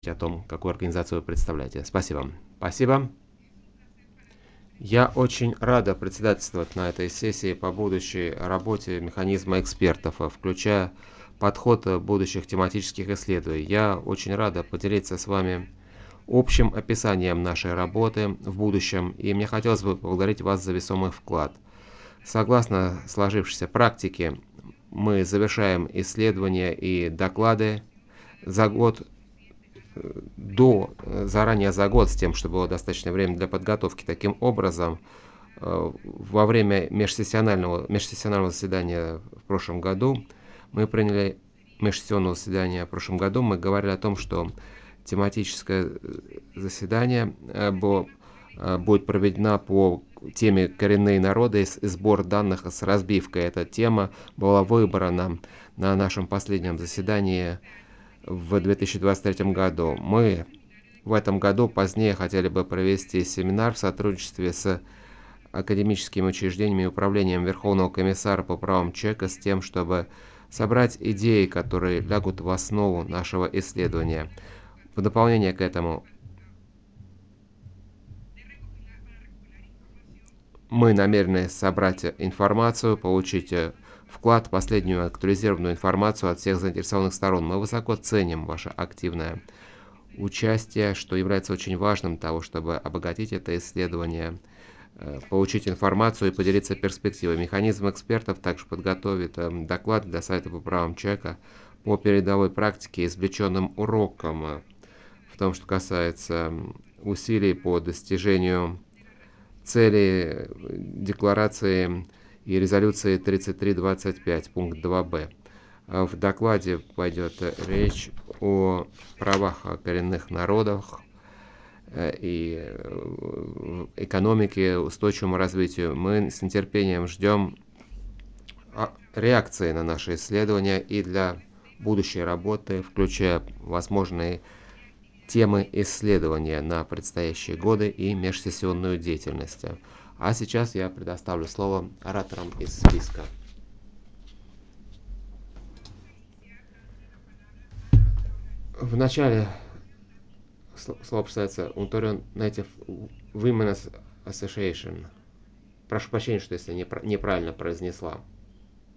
о том, какую организацию вы представляете. Спасибо. Спасибо. Я очень рада председательствовать на этой сессии по будущей работе механизма экспертов, включая подход будущих тематических исследований. Я очень рада поделиться с вами общим описанием нашей работы в будущем, и мне хотелось бы поблагодарить вас за весомый вклад. Согласно сложившейся практике, мы завершаем исследования и доклады за год заранее за год, с тем, чтобы было достаточно времени для подготовки. Таким образом, во время межсессионального заседания в прошлом году межсессионного заседания в прошлом году мы говорили о том, что тематическое заседание будет проведено по теме «Коренные народы» и сбор данных с разбивкой. Эта тема была выбрана на нашем последнем заседании в 2023 году. Мы в этом году позднее хотели бы провести семинар в сотрудничестве с академическими учреждениями и управлением Верховного комиссара по правам человека с тем, чтобы собрать идеи, которые лягут в основу нашего исследования. В дополнение к этому мы намерены собрать информацию, получить вклад, последнюю актуализированную информацию от всех заинтересованных сторон. Мы высоко ценим ваше активное участие, что является очень важным для того, чтобы обогатить это исследование, получить информацию и поделиться перспективой. Механизм экспертов также подготовит доклад для Совета по правам человека по передовой практике и извлеченным урокам в том, что касается усилий по достижению цели декларации и резолюции 3325, пункт 2б. В докладе пойдет речь о правах коренных народов и экономике, устойчивому развитию. Мы с нетерпением ждем реакции на наши исследования и для будущей работы, включая возможные темы исследования на предстоящие годы и межсессионную деятельность. А сейчас я предоставлю слово ораторам из списка. В начале слово касается Ontario Native Women's Association. Прошу прощения, что если неправильно произнесла.